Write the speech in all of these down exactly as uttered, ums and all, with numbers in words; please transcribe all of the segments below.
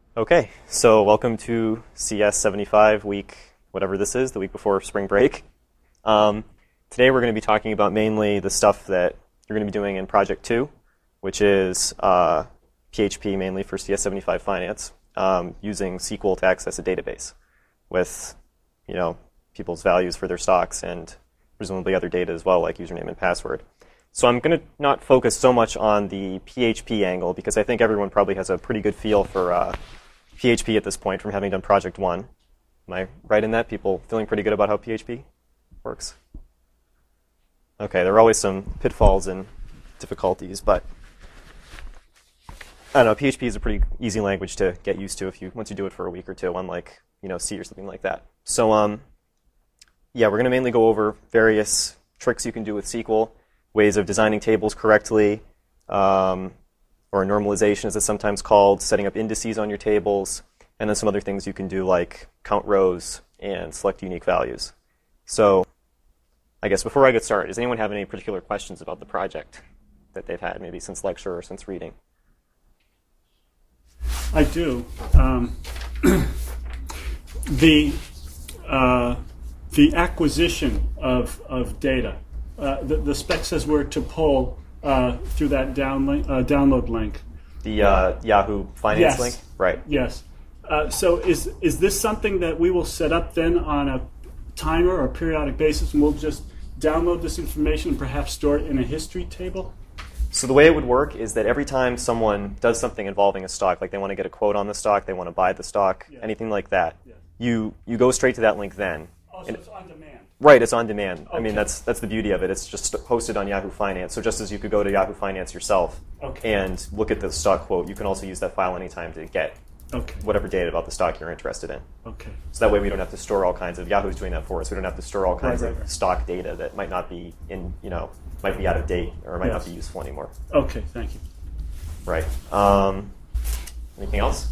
Okay, so welcome to C S seventy-five week, whatever this is, the week before spring break. Um, today we're going to be talking about mainly the stuff that you're going to be doing in Project two, which is uh, P H P mainly for C S seventy-five Finance, um, using S Q L to access a database with, you know, people's values for their stocks and presumably other data as well, like username and password. So I'm going to not focus so much on the P H P angle because I think everyone probably has a pretty good feel for uh, P H P at this point from having done Project one. Am I right in that? People feeling pretty good about how P H P works? Okay, there are always some pitfalls and difficulties, but I don't know, P H P is a pretty easy language to get used to if you once you do it for a week or two, unlike, you know, C or something like that. So um, yeah, we're going to mainly go over various tricks you can do with S Q L, ways of designing tables correctly, um, or normalization as it's sometimes called, setting up indices on your tables, and then some other things you can do like count rows and select unique values. So I guess before I get started, does anyone have any particular questions about the project that they've had, maybe since lecture or since reading? I do. Um, the uh, the acquisition of of data. Uh, the, the spec says we're to pull uh, through that down link, uh, download link. The uh, Yahoo Finance yes. link? Right. Yes. Uh, so is is this something that we will set up then on a timer or periodic basis, and we'll just download this information and perhaps store it in a history table? So the way it would work is that every time someone does something involving a stock, like they want to get a quote on the stock, they want to buy the stock, yeah. anything like that, yeah. you you go straight to that link then. Oh, so and, it's on demand. Right, it's on demand. Okay. I mean, that's that's the beauty of it. It's just hosted on Yahoo Finance. So just as you could go to Yahoo Finance yourself okay. and look at the stock quote, you can also use that file anytime to get okay. whatever data about the stock you're interested in. Okay. So that way we don't have to store all kinds of, Yahoo's doing that for us, we don't have to store all kinds right, of right, right. stock data that might not be in, you know, might be out of date or might yes. not be useful anymore. Okay, thank you. Right. Um, anything else?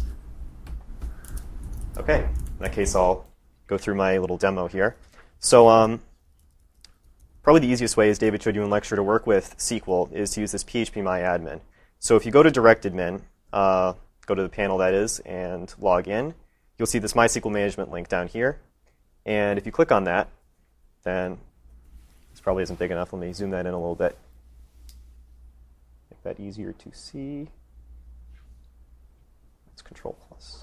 Okay. In that case, I'll go through my little demo here. So um, probably the easiest way, as David showed you in lecture, to work with S Q L is to use this phpMyAdmin. So if you go to DirectAdmin, uh, go to the panel that is, and log in, you'll see this MySQL management link down here. And if you click on that, then this probably isn't big enough. Let me zoom that in a little bit. Make that easier to see. Let's Control plus.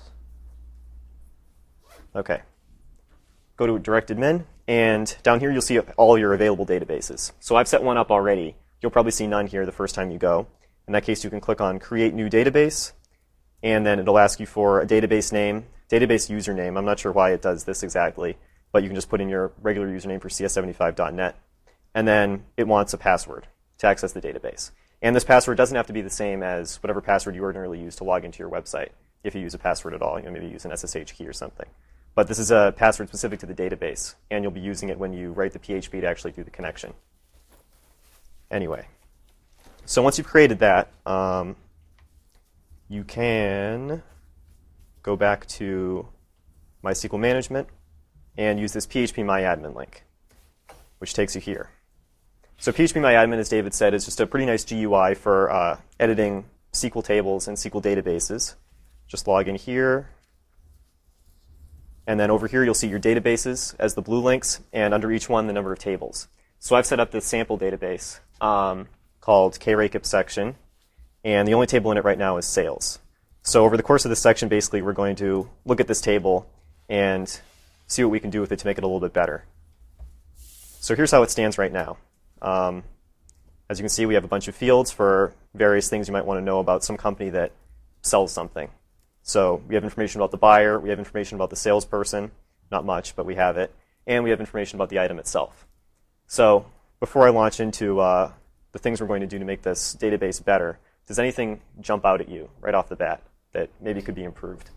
Okay. Go to DirectAdmin, and down here you'll see all your available databases. So I've set one up already. You'll probably see none here the first time you go. In that case, you can click on Create New Database, and then it'll ask you for a database name, database username. I'm not sure why it does this exactly, but you can just put in your regular username for C S seventy-five dot net. And then it wants a password to access the database. And this password doesn't have to be the same as whatever password you ordinarily use to log into your website, if you use a password at all. You know, maybe use an S S H key or something. But this is a password specific to the database, and you'll be using it when you write the P H P to actually do the connection. Anyway, so once you've created that, um, you can go back to MySQL Management and use this phpMyAdmin link, which takes you here. So phpMyAdmin, as David said, is just a pretty nice G U I for uh, editing S Q L tables and S Q L databases. Just log in here. And then over here, you'll see your databases as the blue links, and under each one, the number of tables. So I've set up this sample database um, called KRAKIP section, and the only table in it right now is sales. So over the course of this section, basically, we're going to look at this table and see what we can do with it to make it a little bit better. So here's how it stands right now. Um, as you can see, we have a bunch of fields for various things you might want to know about some company that sells something. So we have information about the buyer, we have information about the salesperson, not much, but we have it, and we have information about the item itself. So before I launch into uh, the things we're going to do to make this database better, does anything jump out at you right off the bat that maybe could be improved?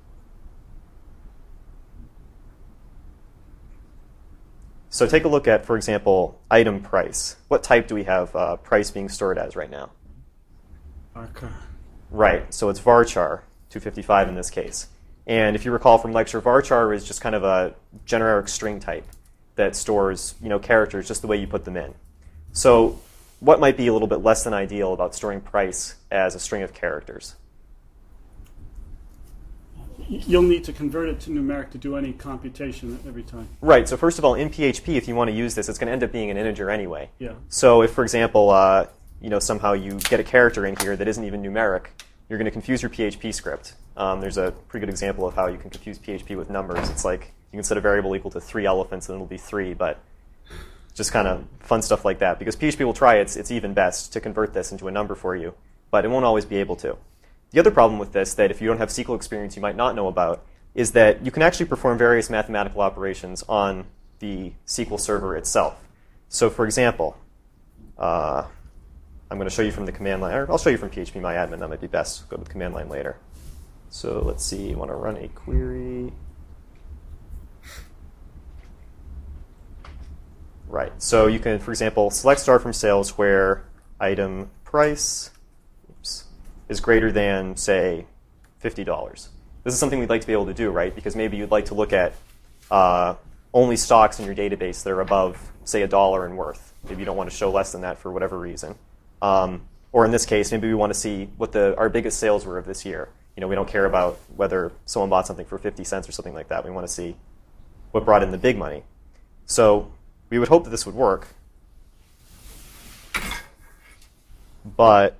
So take a look at, for example, item price. What type do we have uh, price being stored as right now? Varchar. Right, so it's varchar. two fifty-five in this case. And if you recall from lecture, varchar is just kind of a generic string type that stores, you know, characters just the way you put them in. So what might be a little bit less than ideal about storing price as a string of characters? you'll need to convert it to numeric to do any computation every time. Right. So first of all, in P H P, if you want to use this, it's going to end up being an integer anyway. Yeah. So if, for example, uh, you know, somehow you get a character in here that isn't even numeric, you're going to confuse your P H P script. Um, there's a pretty good example of how you can confuse P H P with numbers. It's like you can set a variable equal to three elephants and it'll be three, but just kind of fun stuff like that. Because P H P will try its, its even best to convert this into a number for you, but it won't always be able to. The other problem with this that if you don't have S Q L experience you might not know about is that you can actually perform various mathematical operations on the S Q L server itself. So for example, uh, I'm going to show you from the command line, or I'll show you from P H P My Admin. That might be best. Go to the command line later. So let's see. You want to run a query. Right. So you can, for example, select star from sales where item price oops, is greater than, say, fifty dollars. This is something we'd like to be able to do, right? Because maybe you'd like to look at uh, only stocks in your database that are above, say, a dollar in worth. Maybe you don't want to show less than that for whatever reason. Um, or in this case, maybe we want to see what the, our biggest sales were of this year. You know, we don't care about whether someone bought something for fifty cents or something like that. We want to see what brought in the big money. So we would hope that this would work. But,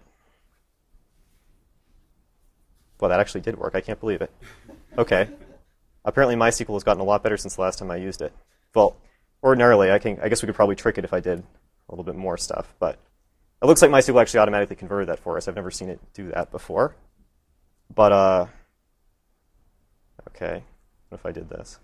well, that actually did work. I can't believe it. OK. Apparently, MySQL has gotten a lot better since the last time I used it. Well, ordinarily, I, can, I guess we could probably trick it if I did a little bit more stuff. But it looks like MySQL actually automatically converted that for us. I've never seen it do that before. But, uh, OK. What if I did this?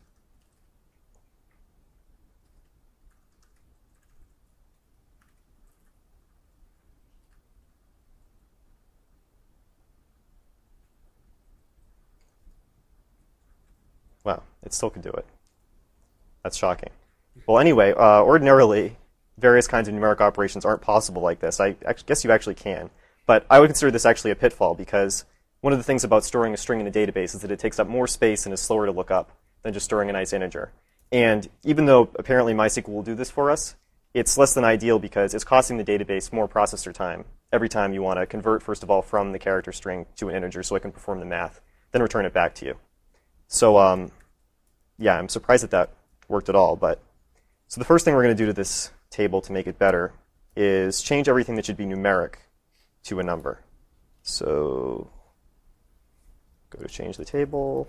Wow, it still could do it. That's shocking. Well, anyway, uh, ordinarily, various kinds of numeric operations aren't possible like this. I guess you actually can. But I would consider this actually a pitfall because one of the things about storing a string in a database is that it takes up more space and is slower to look up than just storing a nice integer. And even though apparently MySQL will do this for us, it's less than ideal because it's costing the database more processor time every time you want to convert, first of all, from the character string to an integer so it can perform the math, then return it back to you. So um, yeah, I'm surprised that that worked at all. But so the first thing we're going to do to this table to make it better is change everything that should be numeric to a number. So go to change the table.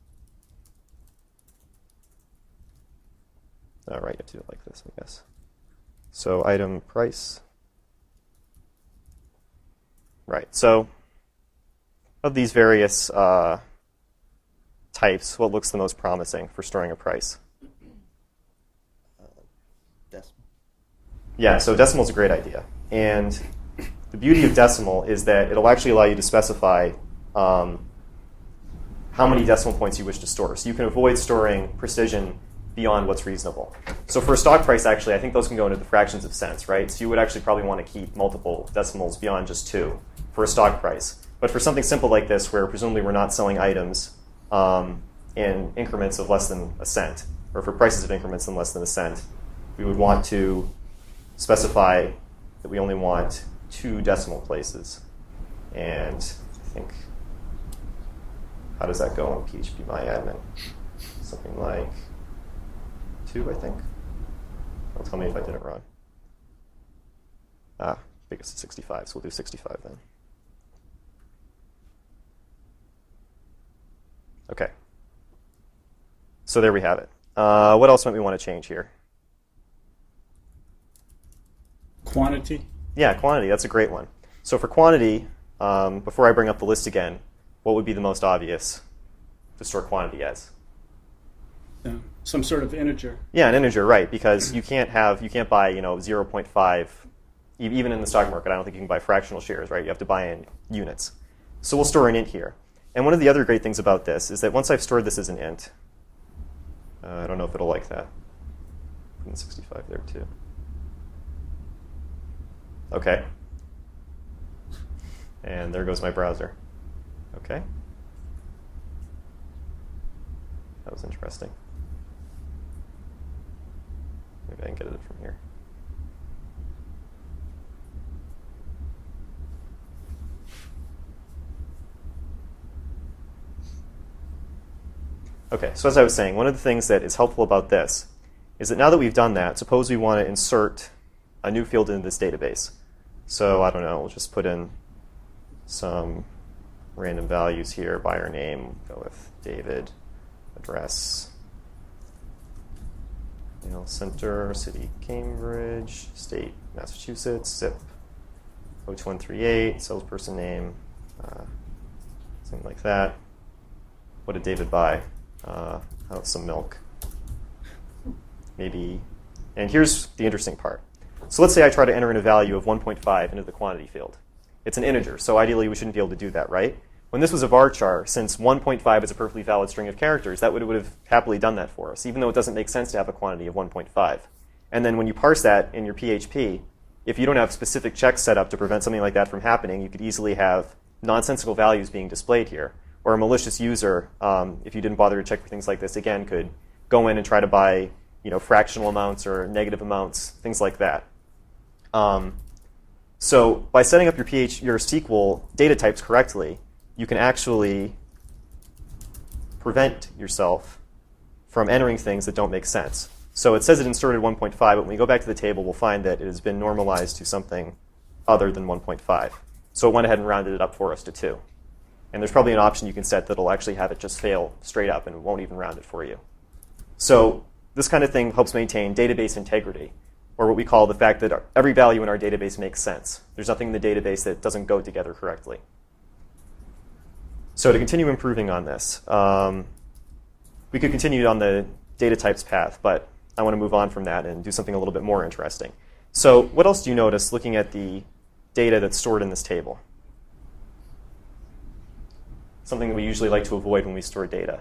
All right, you have to do it like this, I guess. So item price. Right, so of these various uh, types, what looks the most promising for storing a price? Uh, decimal. Yeah, so decimal is a great idea. And the beauty of decimal is that it'll actually allow you to specify um, how many decimal points you wish to store. So you can avoid storing precision beyond what's reasonable. So for a stock price, actually, I think those can go into the fractions of cents, right? So you would actually probably want to keep multiple decimals beyond just two for a stock price. But for something simple like this, where presumably we're not selling items um, in increments of less than a cent, or for prices of increments in less than a cent, we would want to specify that we only want two decimal places. And I think, how does that go in P H P My Admin? Something like two, I think. Don't tell me if I did it wrong. Ah, biggest is sixty-five, so we'll do sixty-five then. OK. So there we have it. Uh, what else might we want to change here? Quantity? Yeah, quantity. That's a great one. So for quantity, um, before I bring up the list again, what would be the most obvious to store quantity as? Yeah, some sort of integer. Yeah, an integer, right? Because you can't have you can't buy you know zero point five, even in the stock market. I don't think you can buy fractional shares, right? You have to buy in units. So we'll store an int here. And one of the other great things about this is that once I've stored this as an int, uh, I don't know if it'll like that. Put in sixty-five there too. OK. And there goes my browser. OK. That was interesting. Maybe I can get it from here. Okay, so as I was saying, one of the things that is helpful about this is that now that we've done that, suppose we want to insert a new field into this database. So I don't know, we'll just put in some random values here, buyer name, go with David, address, mail center, city Cambridge, state Massachusetts, zip oh two one three eight, salesperson name, uh, something like that. What did David buy? Uh, oh, some milk. Maybe. And here's the interesting part. So let's say I try to enter in a value of one point five into the quantity field. It's an integer, so ideally we shouldn't be able to do that, right? When this was a varchar, since one point five is a perfectly valid string of characters, that would, would have happily done that for us, even though it doesn't make sense to have a quantity of one point five. And then when you parse that in your P H P, if you don't have specific checks set up to prevent something like that from happening, you could easily have nonsensical values being displayed here. Or a malicious user, um, if you didn't bother to check for things like this, again, could go in and try to buy you know, fractional amounts or negative amounts, things like that. Um, so by setting up your, P H, your S Q L data types correctly, you can actually prevent yourself from entering things that don't make sense. So it says it inserted one point five, but when we go back to the table, we'll find that it has been normalized to something other than one point five. So it went ahead and rounded it up for us to two. And there's probably an option you can set that'll actually have it just fail straight up and it won't even round it for you. So this kind of thing helps maintain database integrity, or what we call the fact that every value in our database makes sense. There's nothing in the database that doesn't go together correctly. So to continue improving on this, um, we could continue on the data types path, but I want to move on from that and do something a little bit more interesting. So what else do you notice looking at the data that's stored in this table? Something that we usually like to avoid when we store data.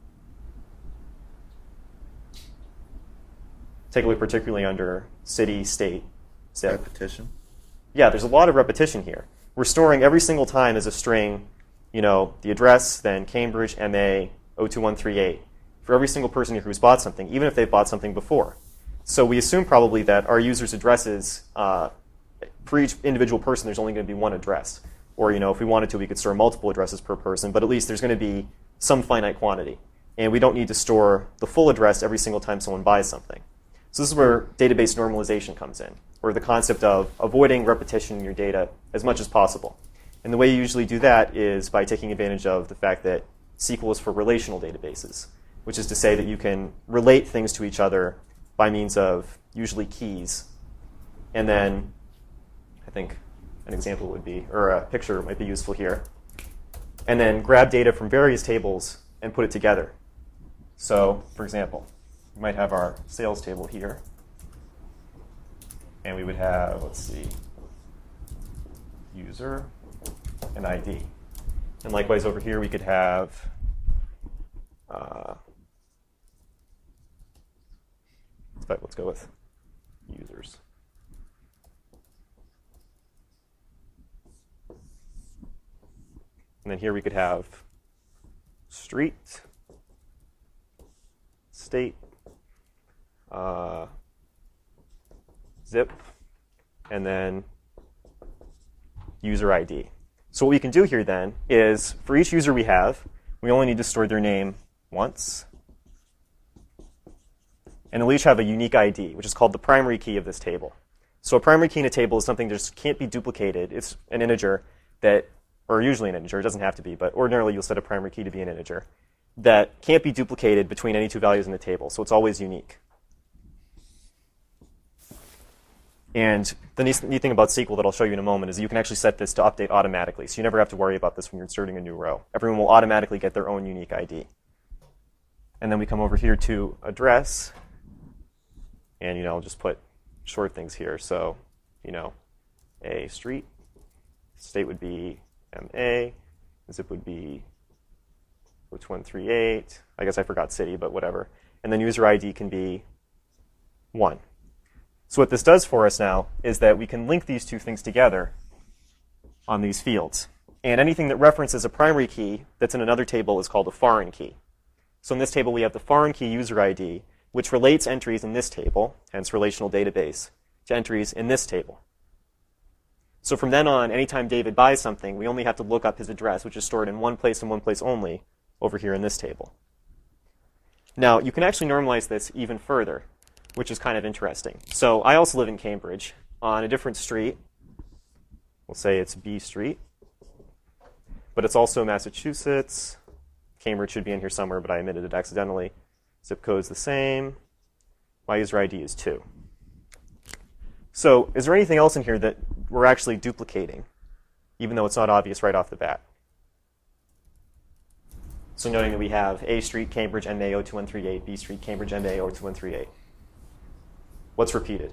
Take a look particularly under city, state, zip. Repetition. Yeah, there's a lot of repetition here. We're storing every single time as a string, you know, the address, then Cambridge, M A, oh two one three eight, for every single person here who's bought something, even if they've bought something before. So we assume probably that our users' addresses, uh, for each individual person, there's only going to be one address. Or, you know, if we wanted to, we could store multiple addresses per person, but at least there's going to be some finite quantity. And we don't need to store the full address every single time someone buys something. So this is where database normalization comes in, or the concept of avoiding repetition in your data as much as possible. And the way you usually do that is by taking advantage of the fact that S Q L is for relational databases, which is to say that you can relate things to each other by means of usually keys. And then I think an example would be, or a picture might be useful here. And then grab data from various tables and put it together. So, for example, we might have our sales table here. And we would have, let's see, user and I D. And likewise over here we could have uh, but let's go with users. And then here we could have street, state, uh, zip, and then user I D. So what we can do here then is for each user we have, we only need to store their name once. And they'll each have a unique I D, which is called the primary key of this table. So a primary key in a table is something that just can't be duplicated. It's an integer that, or usually an integer, it doesn't have to be, but ordinarily you'll set a primary key to be an integer, that can't be duplicated between any two values in the table. So it's always unique. And the neat thing about S Q L that I'll show you in a moment is you can actually set this to update automatically. So you never have to worry about this when you're inserting a new row. Everyone will automatically get their own unique I D. And then we come over here to address. And, you know, I'll just put short things here. So, you know, a street. State would be M A. Zip would be oh two one three eight. I guess I forgot city, but whatever. And then user I D can be one. So what this does for us now is that we can link these two things together on these fields. And anything that references a primary key that's in another table is called a foreign key. So in this table, we have the foreign key user I D, which relates entries in this table, hence relational database, to entries in this table. So from then on, anytime David buys something, we only have to look up his address, which is stored in one place and one place only, over here in this table. Now, you can actually normalize this even further, which is kind of interesting. So I also live in Cambridge on a different street. We'll say it's B Street. But it's also Massachusetts. Cambridge should be in here somewhere, but I omitted it accidentally. Zip code's the same. My user I D is two. So is there anything else in here that we're actually duplicating, even though it's not obvious right off the bat? So noting that we have A Street, Cambridge, M A zero two one three eight, B Street, Cambridge, M A zero two one three eight. What's repeated?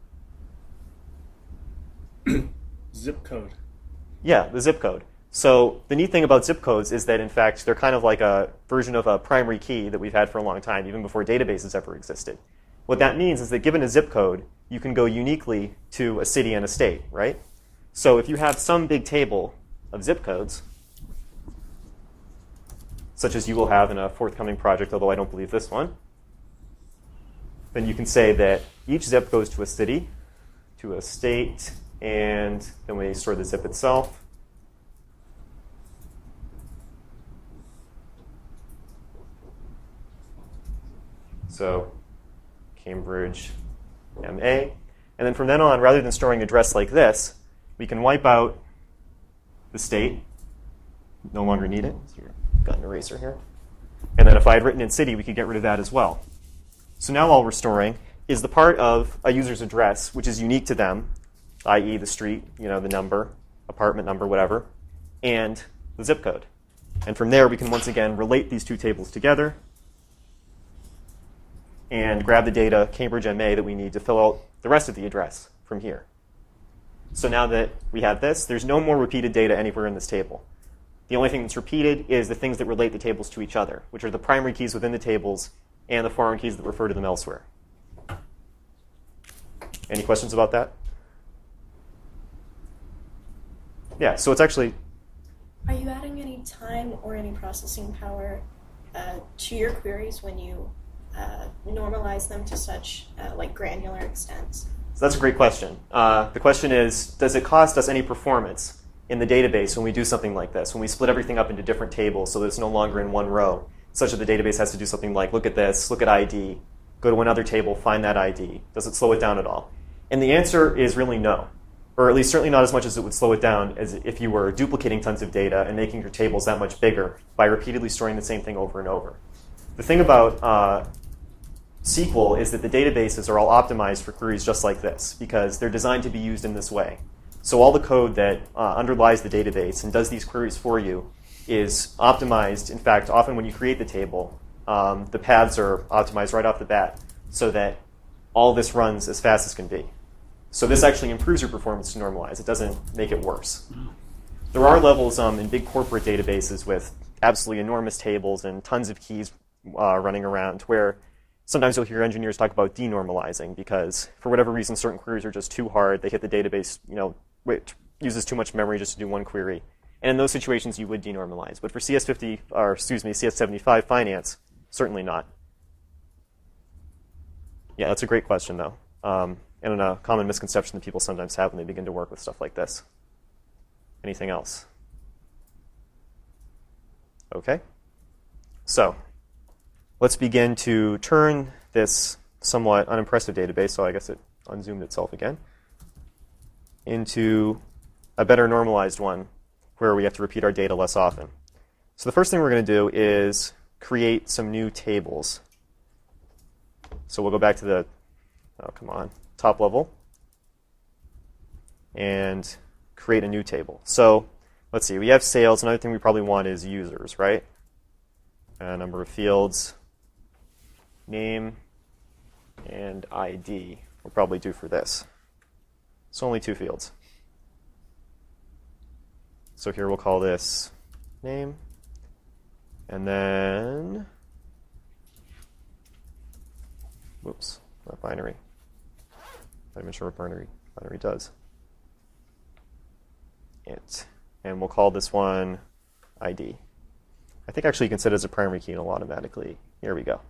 Zip code. Yeah, the zip code. So the neat thing about zip codes is that, in fact, they're kind of like a version of a primary key that we've had for a long time, even before databases ever existed. What that means is that given a zip code, you can go uniquely to a city and a state, right? So if you have some big table of zip codes, such as you will have in a forthcoming project, although I don't believe this one, then you can say that each zip goes to a city, to a state, and then we store the zip itself. So Cambridge, M A. And then from then on, rather than storing address like this, we can wipe out the state. No longer need it. So you've got an eraser here. And then if I had written in city, we could get rid of that as well. So now all we're storing is the part of a user's address, which is unique to them, that is the street, you know, the number, apartment number, whatever, and the zip code. And from there, we can once again relate these two tables together and grab the data, Cambridge, M A, that we need to fill out the rest of the address from here. So now that we have this, there's no more repeated data anywhere in this table. The only thing that's repeated is the things that relate the tables to each other, which are the primary keys within the tables and the foreign keys that refer to them elsewhere. Any questions about that? Yeah, so it's actually... Are you adding any time or any processing power uh, to your queries when you uh, normalize them to such uh, like granular extents? So that's a great question. Uh, the question is, does it cost us any performance in the database when we do something like this, when we split everything up into different tables so that it's no longer in one row, such that the database has to do something like look at this, look at I D, go to another table, find that I D. Does it slow it down at all? And the answer is really no, or at least certainly not as much as it would slow it down as if you were duplicating tons of data and making your tables that much bigger by repeatedly storing the same thing over and over. The thing about uh, S Q L is that the databases are all optimized for queries just like this because they're designed to be used in this way. So all the code that uh, underlies the database and does these queries for you is optimized. In fact, often when you create the table, um, the paths are optimized right off the bat so that all this runs as fast as can be. So this actually improves your performance to normalize. It doesn't make it worse. There are levels um, in big corporate databases with absolutely enormous tables and tons of keys uh, running around where sometimes you'll hear engineers talk about denormalizing because for whatever reason certain queries are just too hard. They hit the database, you know, which uses too much memory just to do one query. And in those situations, you would denormalize. But for C S fifty, or excuse me, C S seventy-five finance, certainly not. Yeah, that's a great question, though. Um, and a common misconception that people sometimes have when they begin to work with stuff like this. Anything else? OK. So let's begin to turn this somewhat unimpressive database, so I guess it unzoomed itself again, into a better normalized one where we have to repeat our data less often. So the first thing we're going to do is create some new tables. So we'll go back to the, oh, come on, top level and create a new table. So let's see, we have sales. Another thing we probably want is users, right? A number of fields, name, and I D we'll probably do for this. So only two fields. So here we'll call this name. And then, whoops, not binary. Not even sure what binary, binary does. Int. And we'll call this one I D. I think actually you can set it as a primary key and it'll automatically. Here we go.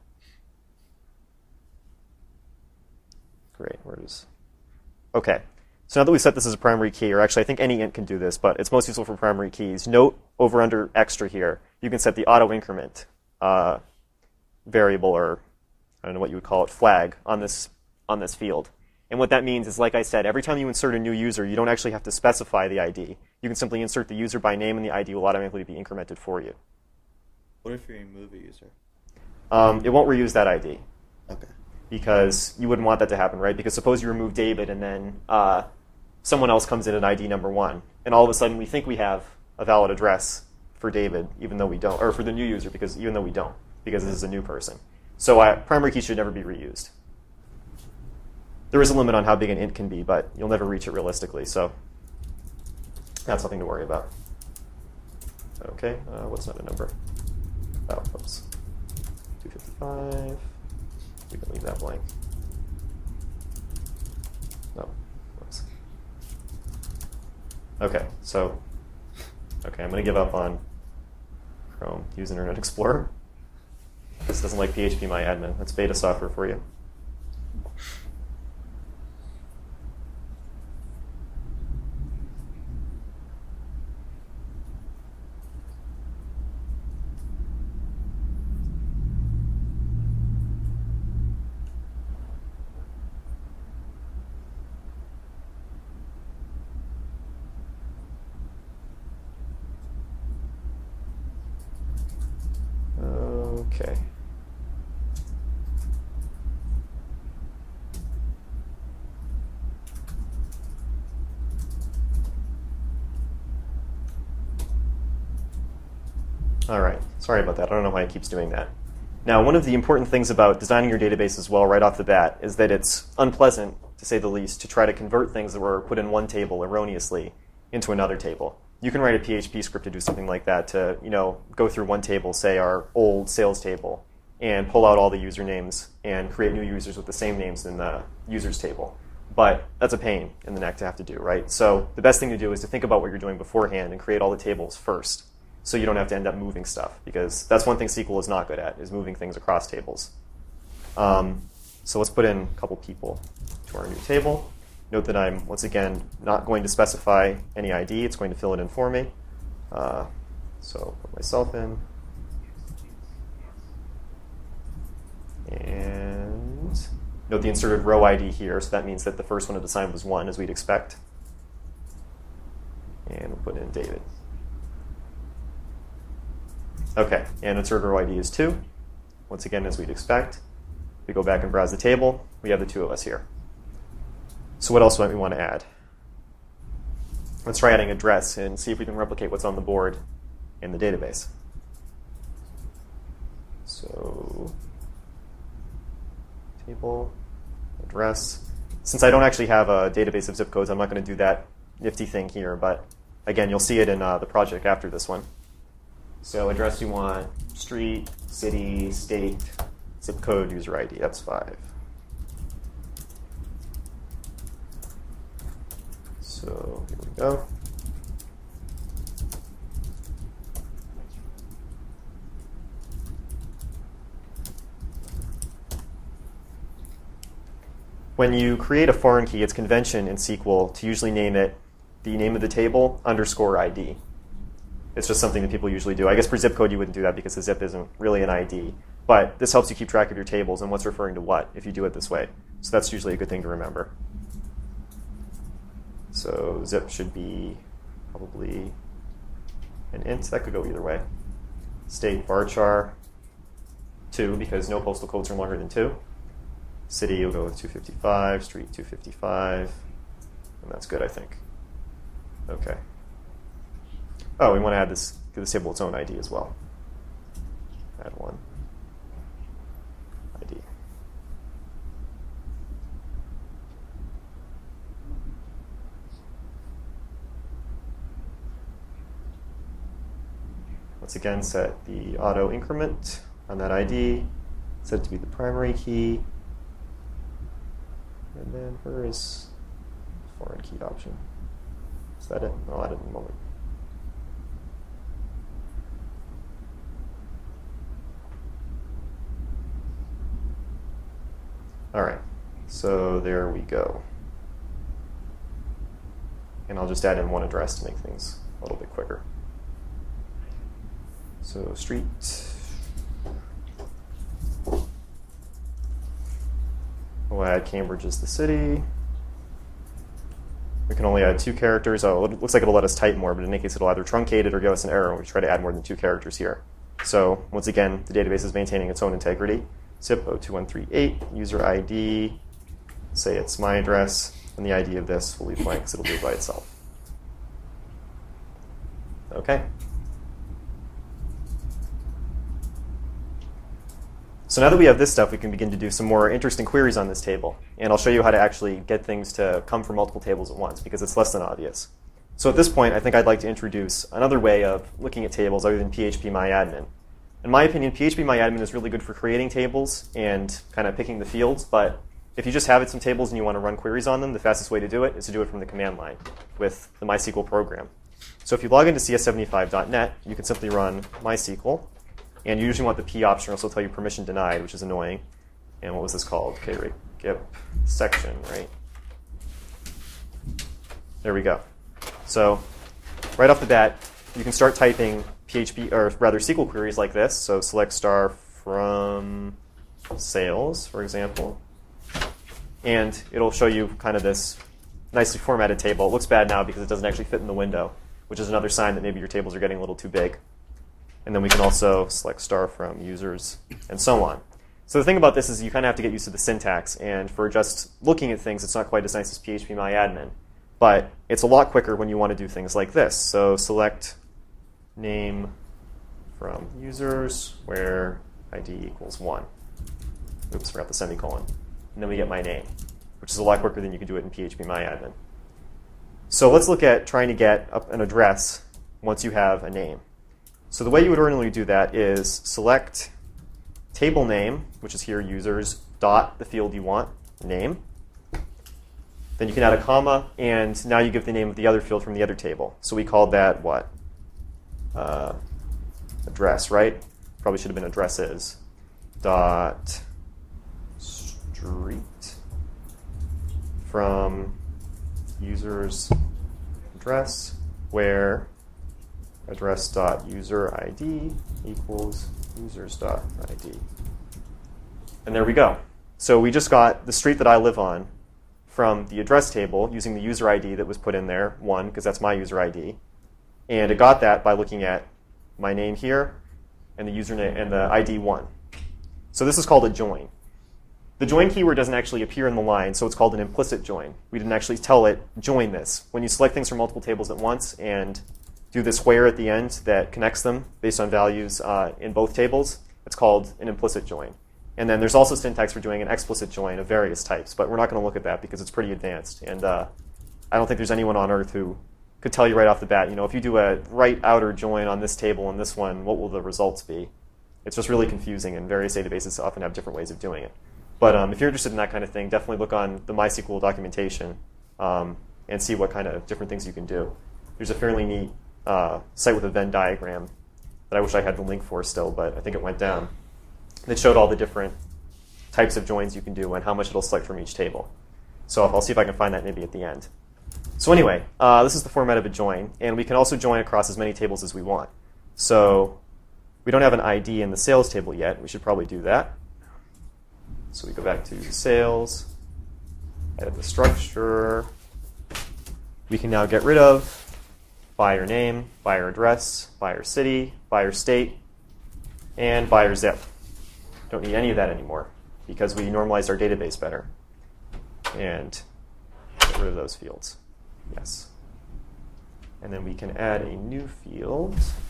Great, where is, OK. So now that we've set this as a primary key, or actually I think any int can do this, but it's most useful for primary keys. Note over under extra here, you can set the auto increment uh, variable, or I don't know what you would call it, flag on this on this field. And what that means is, like I said, every time you insert a new user, you don't actually have to specify the I D. You can simply insert the user by name, and the I D will automatically be incremented for you. What if you remove a user? Um, it won't reuse that I D. Okay. Because you wouldn't want that to happen, right? Because suppose you remove David, and then uh, someone else comes in at I D number one, and all of a sudden we think we have a valid address for David, even though we don't, or for the new user, because even though we don't, because this is a new person. So uh, primary key should never be reused. There is a limit on how big an int can be, but you'll never reach it realistically, so that's nothing to worry about. Okay, uh, what's another number? Oh, oops. two fifty-five. We can leave that blank. No. Whoops. Okay, so, okay, I'm going to give up on Chrome. Use Internet Explorer. This doesn't like P H P My Admin. That's beta software for you. Okay. All right. Sorry about that. I don't know why it keeps doing that. Now, one of the important things about designing your database as well right off the bat is that it's unpleasant, to say the least, to try to convert things that were put in one table erroneously into another table. You can write a P H P script to do something like that, to, you know, go through one table, say our old sales table, and pull out all the usernames and create new users with the same names in the users table. But that's a pain in the neck to have to do, right? So the best thing to do is to think about what you're doing beforehand and create all the tables first, so you don't have to end up moving stuff, because that's one thing S Q L is not good at, is moving things across tables. Um, so let's put in a couple people to our new table. Note that I'm, once again, not going to specify any I D. It's going to fill it in for me. Uh, so put myself in. And note the inserted row I D here. So that means that the first one of the assigned was one, as we'd expect. And we'll put in David. OK, and inserted row I D is two. Once again, as we'd expect. We go back and browse the table. We have the two of us here. So what else might we want to add? Let's try adding address and see if we can replicate what's on the board in the database. So table, address. Since I don't actually have a database of zip codes, I'm not going to do that nifty thing here. But again, you'll see it in uh, the project after this one. So address, you want street, city, state, zip code, user I D. That's five. So here we go. When you create a foreign key, it's convention in S Q L to usually name it the name of the table underscore I D. It's just something that people usually do. I guess for zip code you wouldn't do that because the zip isn't really an I D. But this helps you keep track of your tables and what's referring to what if you do it this way. So that's usually a good thing to remember. So zip should be probably an int. That could go either way. State varchar two, because no postal codes are longer than two. City, you'll go with two fifty-five. Street, two fifty-five. And that's good, I think. OK. Oh, we want to add this, give this table its own I D as well. Add one I D. Once again, set the auto increment on that I D. Set it to be the primary key. And then where is the foreign key option? Is that it? I'll add it in a moment. All right, so there we go. And I'll just add in one address to make things a little bit quicker. So street, We'll add Cambridge as the city. We can only add two characters. Oh, it looks like it'll let us type more, but in any case, it'll either truncate it or give us an error when we try to add more than two characters here. So once again, the database is maintaining its own integrity. zip zero two one three eight, user I D, say it's my address, and the I D of this will leave blank because it'll do it by itself. Okay. So now that we have this stuff, we can begin to do some more interesting queries on this table. And I'll show you how to actually get things to come from multiple tables at once, because it's less than obvious. So at this point, I think I'd like to introduce another way of looking at tables other than P H P My Admin. In my opinion, P H P My Admin is really good for creating tables and kind of picking the fields, but if you just have some tables and you want to run queries on them, the fastest way to do it is to do it from the command line with the MySQL program. So if you log into C S seventy-five dot net, you can simply run MySQL. And you usually want the P option, or else it'll tell you permission denied, which is annoying. And what was this called? Okay, right, gip section, right? There we go. So right off the bat, you can start typing P H P, or rather S Q L queries like this. So select star from sales, for example. And it'll show you kind of this nicely formatted table. It looks bad now because it doesn't actually fit in the window, which is another sign that maybe your tables are getting a little too big. And then we can also select star from users, and so on. So the thing about this is you kind of have to get used to the syntax. And for just looking at things, it's not quite as nice as P H P My Admin. But it's a lot quicker when you want to do things like this. So select name from users where I D equals one. Oops, forgot the semicolon. And then we get my name, which is a lot quicker than you can do it in P H P My Admin. So let's look at trying to get an address once you have a name. So the way you would ordinarily do that is select table name, which is here users, dot the field you want, name. Then you can add a comma, and now you give the name of the other field from the other table. So we called that what? Uh, address, right? Probably should have been addresses. Dot street from users address, where address.user_id equals users.id. And there we go. So we just got the street that I live on from the address table using the user I D that was put in there, one, because that's my user I D. And it got that by looking at my name here and the username and the I D one. So this is called a join. The join keyword doesn't actually appear in the line, so it's called an implicit join. We didn't actually tell it, join this. When you select things from multiple tables at once and do this where at the end that connects them based on values uh, in both tables, it's called an implicit join. And then there's also syntax for doing an explicit join of various types, but we're not going to look at that because it's pretty advanced. And uh, I don't think there's anyone on earth who could tell you right off the bat, you know, if you do a right outer join on this table and this one, what will the results be? It's just really confusing, and various databases often have different ways of doing it. But um, if you're interested in that kind of thing, definitely look on the MySQL documentation um, and see what kind of different things you can do. There's a fairly neat uh, site with a Venn diagram that I wish I had the link for still, but I think it went down. That showed all the different types of joins you can do and how much it'll select from each table. So I'll see if I can find that maybe at the end. So anyway, uh, this is the format of a join, and we can also join across as many tables as we want. So we don't have an I D in the sales table yet. We should probably do that. So we go back to sales, edit the structure. We can now get rid of buyer name, buyer address, buyer city, buyer state, and buyer zip. Don't need any of that anymore because we normalized our database better. And get rid of those fields. Yes. And then we can add a new field.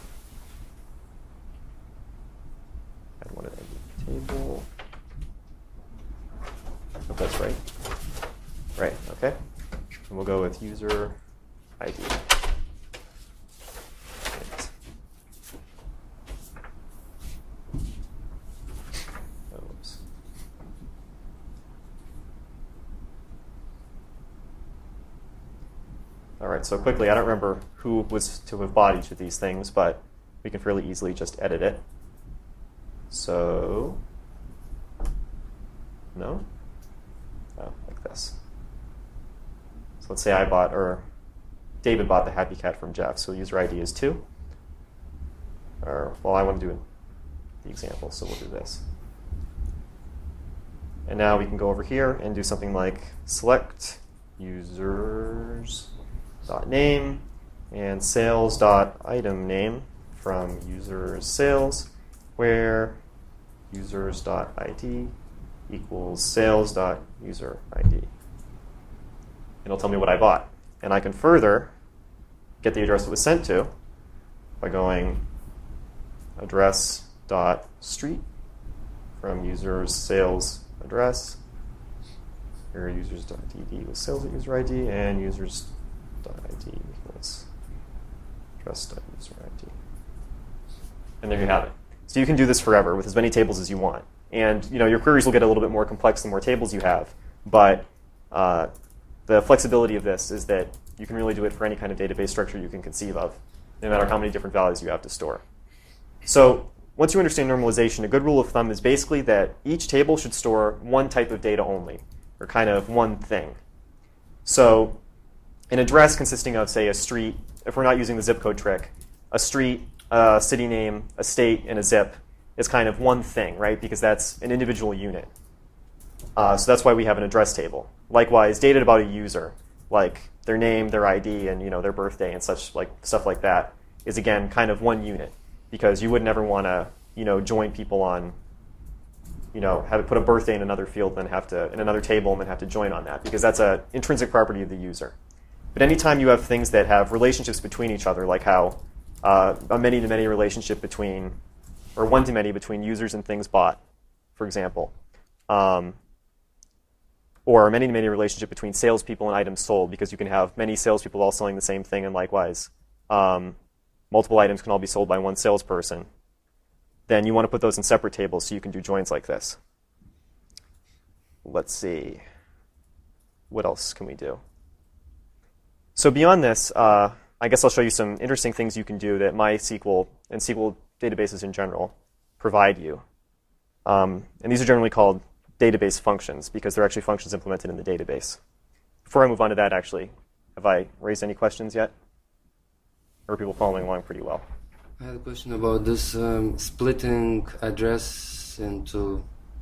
Add one of the table. I hope that's right. Right, okay. And we'll go with user I D. Right. Oops. All right, so quickly, I don't remember who was to have bought each of these things, but we can fairly easily just edit it. So, no? Oh, like this. So let's say I bought, or David bought the Happy Cat from Jeff, so user I D is two. Or, well, I want to do the example, so we'll do this. And now we can go over here and do something like select users dot name and sales dot item name from users sales, where users dot I D equals sales dot user I D. And it'll tell me what I bought. And I can further get the address it was sent to by going address dot street from users sales address, here users dot D D was sales at user I D, and users dot I D equals address dot user I D. And there you have it. So you can do this forever with as many tables as you want. And you know your queries will get a little bit more complex the more tables you have, but uh, the flexibility of this is that you can really do it for any kind of database structure you can conceive of, no matter how many different values you have to store. So once you understand normalization, a good rule of thumb is basically that each table should store one type of data only, or kind of one thing. So an address consisting of, say, a street, if we're not using the zip code trick, a street, a city name, a state, and a zip is kind of one thing, right? Because that's an individual unit. Uh, so that's why we have an address table. Likewise, data about a user, like their name, their I D, and you know their birthday and such like stuff like that, is again kind of one unit. Because you would never want to, you know, join people on, you know, have it put a birthday in another field, then have to in another table, and then have to join on that, because that's an intrinsic property of the user. But anytime you have things that have relationships between each other, like how uh, a many-to-many relationship between, or one-to-many between users and things bought, for example, um, or a many-to-many relationship between salespeople and items sold, because you can have many salespeople all selling the same thing, and likewise. Um, multiple items can all be sold by one salesperson, then you want to put those in separate tables so you can do joins like this. Let's see. What else can we do? So beyond this, uh, I guess I'll show you some interesting things you can do that MySQL and S Q L databases in general provide you. Um, and these are generally called database functions because they're actually functions implemented in the database. Before I move on to that, actually, have I raised any questions yet? Or are people following along pretty well? I had a question about this um, splitting address into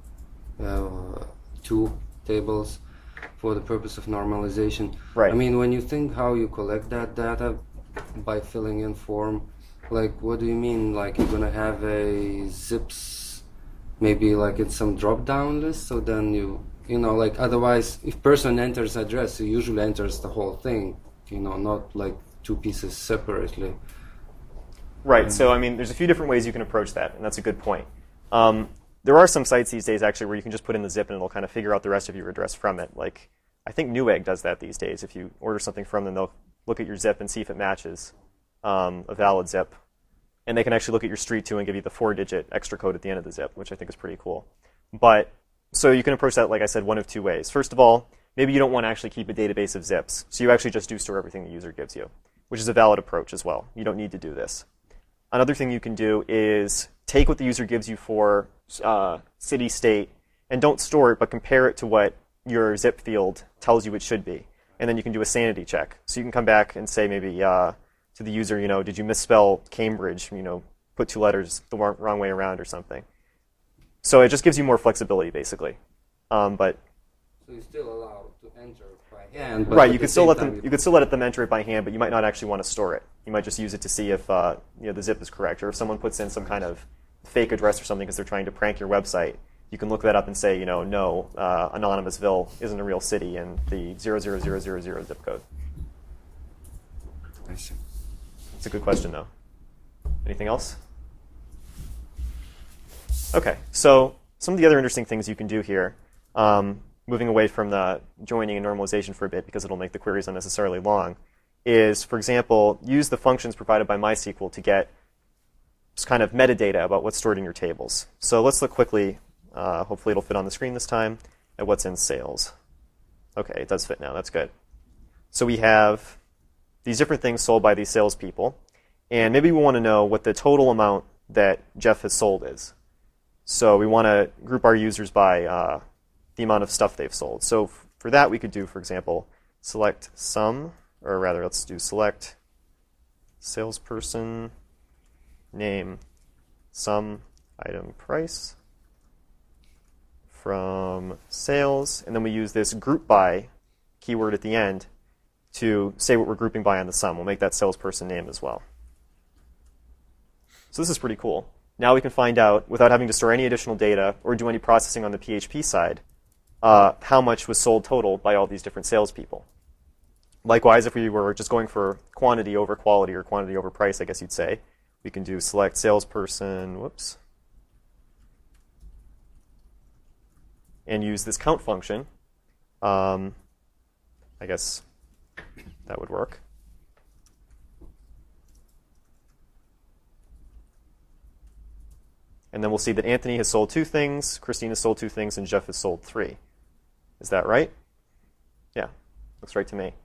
uh, two tables for the purpose of normalization. Right. I mean, when you think how you collect that data by filling in form, like what do you mean? Like you're gonna have a zips, maybe like it's some drop-down list, so then you, you know, like otherwise, if person enters address, he usually enters the whole thing, you know, not like two pieces separately. Right. So, I mean, there's a few different ways you can approach that, and that's a good point. Um, there are some sites these days, actually, where you can just put in the zip and it'll kind of figure out the rest of your address from it. Like, I think Newegg does that these days. If you order something from them, they'll look at your zip and see if it matches um, a valid zip. And they can actually look at your street, too, and give you the four-digit extra code at the end of the zip, which I think is pretty cool. But, so you can approach that, like I said, one of two ways. First of all, maybe you don't want to actually keep a database of zips, so you actually just do store everything the user gives you, which is a valid approach as well. You don't need to do this. Another thing you can do is take what the user gives you for uh, city, state, and don't store it, but compare it to what your zip field tells you it should be. And then you can do a sanity check. So you can come back and say maybe uh, to the user, you know, did you misspell Cambridge, you know, put two letters the wrong, wrong way around or something. So it just gives you more flexibility, basically. Um, but So you're still allowed to enter by hand. But right, at you the could still same let time them. you You could still let them enter it by hand, but you might not actually want to store it. You might just use it to see if uh, you know the zip is correct, or if someone puts in some kind of fake address or something because they're trying to prank your website. You can look that up and say, you know, no, uh, Anonymousville isn't a real city, and the zero zero zero zero zero zip code. I see. It's a good question, though. Anything else? Okay, so some of the other interesting things you can do here. Um, moving away from the joining and normalization for a bit because it'll make the queries unnecessarily long, is, for example, use the functions provided by MySQL to get kind of metadata about what's stored in your tables. So let's look quickly, uh, hopefully it'll fit on the screen this time, at what's in sales. Okay, it does fit now, that's good. So we have these different things sold by these salespeople, and maybe we want to know what the total amount that Jeff has sold is. So we want to group our users by uh, the amount of stuff they've sold. So f- for that, we could do, for example, select sum, or rather, let's do select salesperson name sum item price from sales, and then we use this group by keyword at the end to say what we're grouping by on the sum. We'll make that salesperson name as well. So this is pretty cool. Now we can find out, without having to store any additional data or do any processing on the P H P side, uh, how much was sold total by all these different salespeople. Likewise, if we were just going for quantity over quality or quantity over price, I guess you'd say, we can do select salesperson, whoops, and use this count function. Um, I guess that would work. And then we'll see that Anthony has sold two things, Christine has sold two things, and Jeff has sold three. Is that right? Yeah, looks right to me.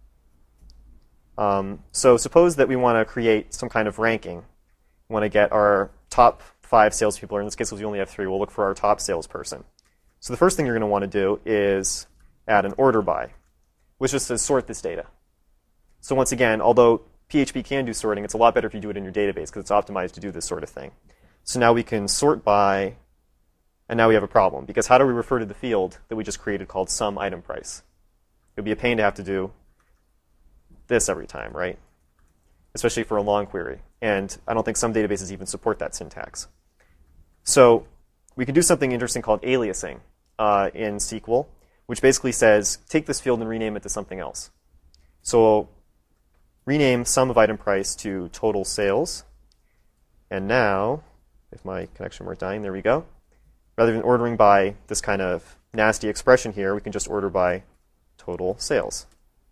Um, so suppose that we want to create some kind of ranking. We want to get our top five salespeople, or in this case, we only have three. We'll look for our top salesperson. So the first thing you're going to want to do is add an order by, which just says sort this data. So once again, although P H P can do sorting, it's a lot better if you do it in your database because it's optimized to do this sort of thing. So now we can sort by, and now we have a problem, because how do we refer to the field that we just created called sum item price? It would be a pain to have to do this every time, right? Especially for a long query. And I don't think some databases even support that syntax. So we can do something interesting called aliasing uh, in S Q L, which basically says, take this field and rename it to something else. So we'll rename sum of item price to total sales. And now, if my connection weren't dying, there we go. Rather than ordering by this kind of nasty expression here, we can just order by total sales.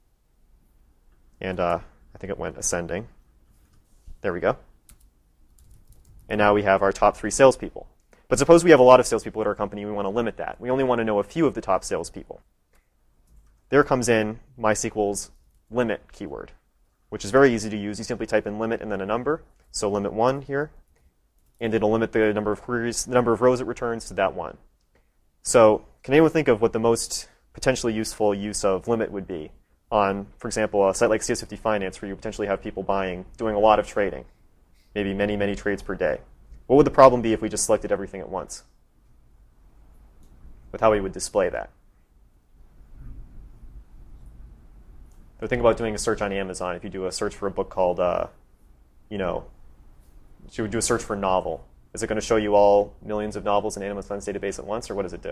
And uh, I think it went ascending. There we go. And now we have our top three salespeople. But suppose we have a lot of salespeople at our company, we want to limit that. We only want to know a few of the top salespeople. There comes in MySQL's limit keyword, which is very easy to use. You simply type in limit and then a number. So limit one here. And it'll limit the number of queries, the number of rows it returns to that one. So can anyone think of what the most potentially useful use of limit would be on, for example, a site like C S fifty Finance, where you potentially have people buying, doing a lot of trading, maybe many, many trades per day? What would the problem be if we just selected everything at once with how we would display that? So think about doing a search on Amazon. If you do a search for a book called, uh, you know, you would do a search for novel. Is it going to show you all millions of novels in Amazon's Funds database at once, or what does it do?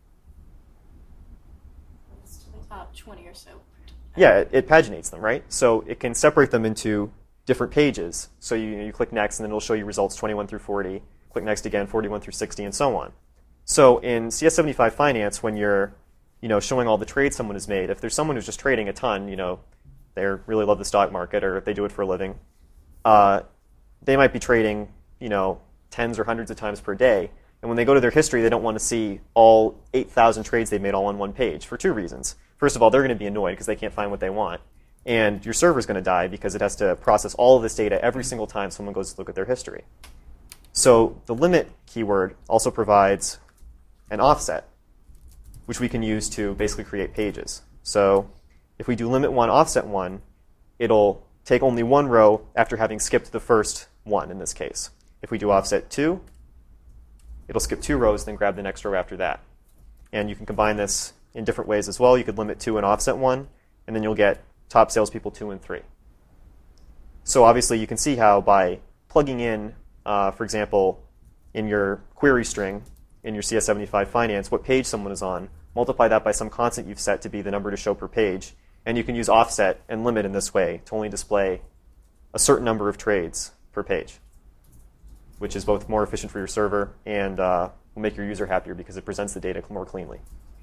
It's to the top twenty or so. Yeah, it, it paginates them, right? So it can separate them into different pages. So you, you click next, and then it'll show you results twenty-one through forty. Click next again, forty-one through sixty, and so on. So in C S seventy-five Finance, when you're you know, showing all the trades someone has made, if there's someone who's just trading a ton, you know, they really love the stock market, or if they do it for a living, uh, they might be trading, you know, tens or hundreds of times per day. And when they go to their history, they don't want to see all eight thousand trades they've made all on one page for two reasons. First of all, they're going to be annoyed because they can't find what they want. And your server's going to die because it has to process all of this data every single time someone goes to look at their history. So the limit keyword also provides an offset, which we can use to basically create pages. So if we do limit one, offset one, it'll take only one row after having skipped the first one in this case. If we do offset two, it'll skip two rows, then grab the next row after that. And you can combine this in different ways as well. You could limit two and offset one, and then you'll get top salespeople two and three. So obviously you can see how by plugging in, uh, for example, in your query string, in your C S seventy-five Finance, what page someone is on, multiply that by some constant you've set to be the number to show per page, and you can use offset and limit in this way to only display a certain number of trades per page, which is both more efficient for your server and uh, will make your user happier because it presents the data more cleanly.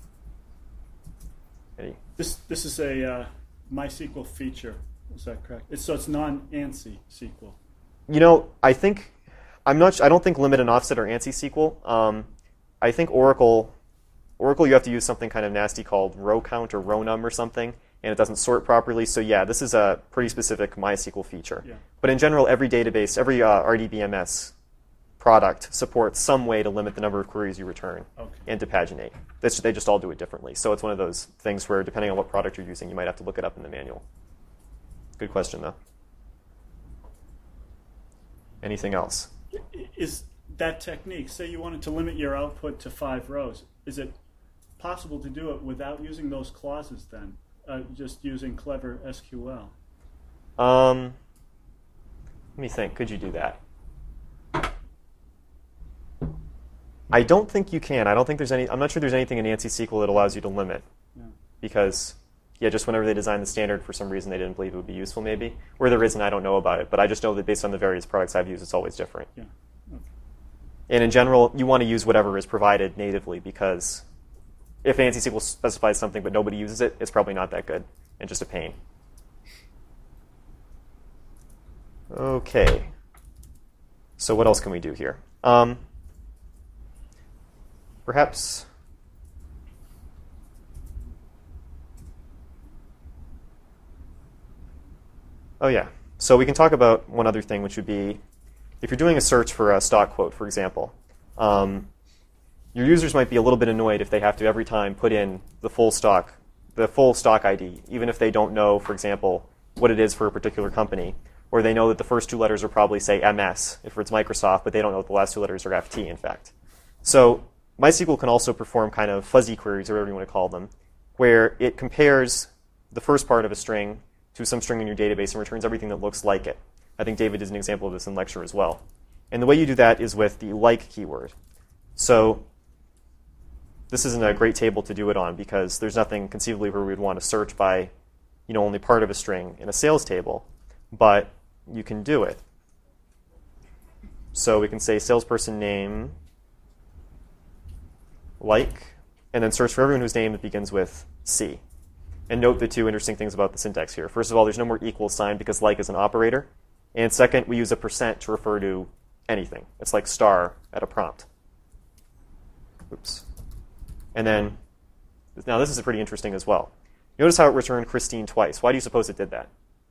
Any? This this is a uh, MySQL feature. Is that correct? It's, so it's non-ANSI S Q L. You know, I think I'm not. I don't think limit and offset are ANSI S Q L. Um, I think Oracle, Oracle, you have to use something kind of nasty called row count or row num or something, and it doesn't sort properly. So yeah, this is a pretty specific MySQL feature. Yeah. But in general, every database, every uh, R D B M S product supports some way to limit the number of queries you return okay. and to paginate. That's, they just all do it differently. So it's one of those things where, depending on what product you're using, you might have to look it up in the manual. Good question, though. Anything else? Is that technique, say you wanted to limit your output to five rows, is it possible to do it without using those clauses then, uh, just using clever S Q L? Um, let me think. Could you do that? I don't think you can. I don't think there's any. I'm not sure there's anything in ANSI S Q L that allows you to limit, Yeah. because yeah, just whenever they designed the standard, for some reason they didn't believe it would be useful. Maybe where there isn't, I don't know about it. But I just know that based on the various products I've used, it's always different. Yeah. Okay. And in general, you want to use whatever is provided natively, because if ANSI S Q L specifies something but nobody uses it, it's probably not that good and just a pain. Okay. So what else can we do here? Um, perhaps... Oh, yeah. So we can talk about one other thing, which would be if you're doing a search for a stock quote, for example, um, your users might be a little bit annoyed if they have to every time put in the full stock, the full stock I D, even if they don't know, for example, what it is for a particular company, or they know that the first two letters are probably, say, M S, if it's Microsoft, but they don't know that the last two letters are F T, in fact. So MySQL can also perform kind of fuzzy queries, or whatever you want to call them, where it compares the first part of a string to some string in your database and returns everything that looks like it. I think David is an example of this in lecture as well. And the way you do that is with the like keyword. So this isn't a great table to do it on, because there's nothing conceivably where we'd want to search by, you know, only part of a string in a sales table, but you can do it. So we can say salesperson name like, and then search for everyone whose name begins with C. And note the two interesting things about the syntax here. First of all, there's no more equal sign because like is an operator. And second, we use a percent to refer to anything. It's like star at a prompt. Oops. And then, now this is pretty interesting as well. Notice how it returned Christine twice. Why do you suppose it did that?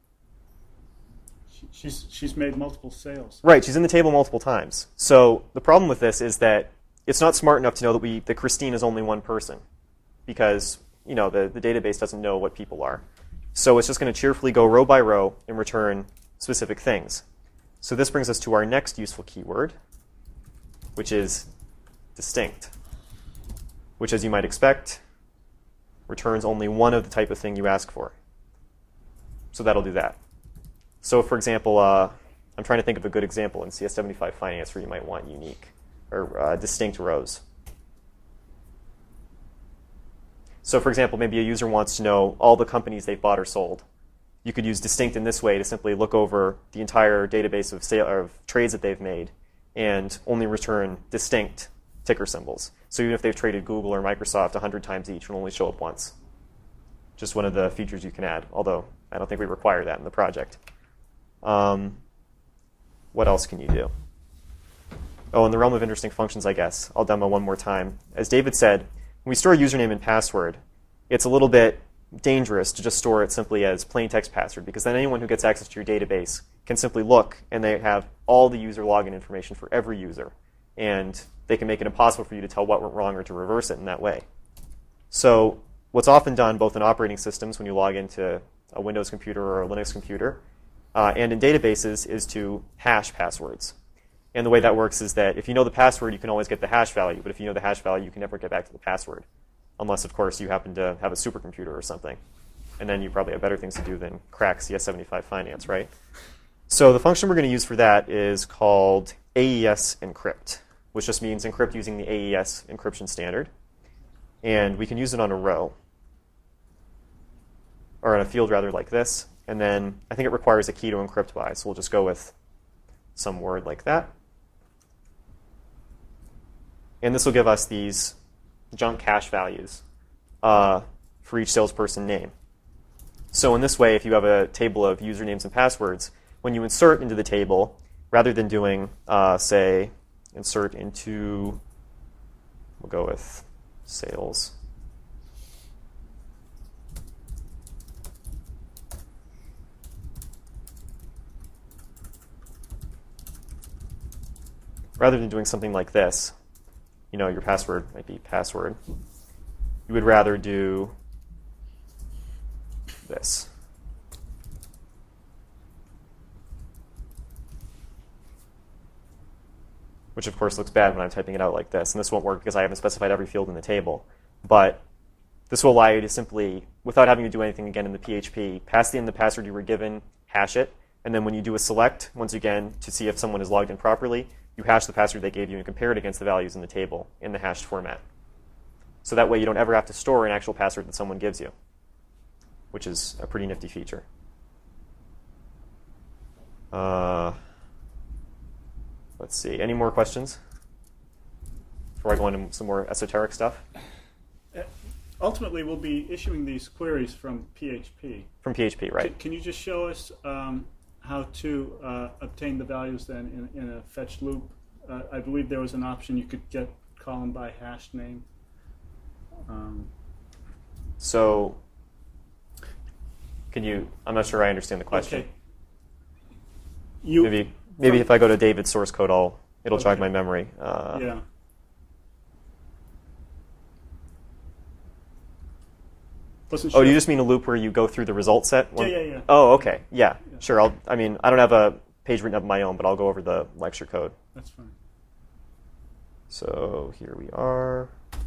She's, she's made multiple sales. Right, she's in the table multiple times. So the problem with this is that it's not smart enough to know that we that Christine is only one person, because you know the, the database doesn't know what people are. So it's just going to cheerfully go row by row and return specific things. So this brings us to our next useful keyword, which is distinct, which, as you might expect, returns only one of the type of thing you ask for. So that'll do that. So for example, uh, I'm trying to think of a good example in C S seventy-five Finance where you might want unique or uh, distinct rows. So for example, maybe a user wants to know all the companies they've bought or sold. You could use distinct in this way to simply look over the entire database of, sale, of trades that they've made and only return distinct ticker symbols. So even if they've traded Google or Microsoft one hundred times each, it'll only show up once. Just one of the features you can add, although I don't think we require that in the project. Um, what else can you do? Oh, in the realm of interesting functions, I guess, I'll demo one more time. As David said, when we store a username and password, it's a little bit dangerous to just store it simply as plain text password, because then anyone who gets access to your database can simply look and they have all the user login information for every user. And they can make it impossible for you to tell what went wrong or to reverse it in that way. So what's often done both in operating systems when you log into a Windows computer or a Linux computer, uh, and in databases, is to hash passwords. And the way that works is that if you know the password, you can always get the hash value. But if you know the hash value, you can never get back to the password. Unless, of course, you happen to have a supercomputer or something. And then you probably have better things to do than crack C S seventy-five Finance, right? So the function we're going to use for that is called A E S encrypt, which just means encrypt using the A E S encryption standard. And we can use it on a row, or on a field rather, like this. And then I think it requires a key to encrypt by, so we'll just go with some word like that. And this will give us these junk hash values uh, for each salesperson name. So in this way, if you have a table of usernames and passwords, when you insert into the table, rather than doing, uh, say, insert into, we'll go with sales. Rather than doing something like this, you know, your password might be password, you would rather do this. which of course looks bad when I'm typing it out like this. And this won't work because I haven't specified every field in the table. But this will allow you to simply, without having to do anything again in the P H P, pass in the password you were given, hash it, and then when you do a select, once again, to see if someone is logged in properly, you hash the password they gave you and compare it against the values in the table in the hashed format. So that way you don't ever have to store an actual password that someone gives you, which is a pretty nifty feature. Uh, let's see. Any more questions before I go into some more esoteric stuff? Ultimately, we'll be issuing these queries from P H P. From P H P, right. Can, can you just show us um, how to uh, obtain the values then in, in a fetch loop? Uh, I believe there was an option you could get column by hash name. Um, so, can you, I'm not sure I understand the question. Okay. You, maybe maybe from, if I go to David's source code, I'll, it'll okay. jog my memory. Uh, yeah. Wasn't sure. Oh, you just mean a loop where you go through the result set? Yeah, yeah, yeah. Oh, okay. Yeah, yeah. Sure. I'll, I mean, I don't have a page written up of my own, but I'll go over the lecture code. That's fine. So here we are.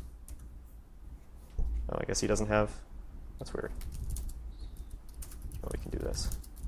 Oh, I guess he doesn't have. That's weird. Oh, we can do this.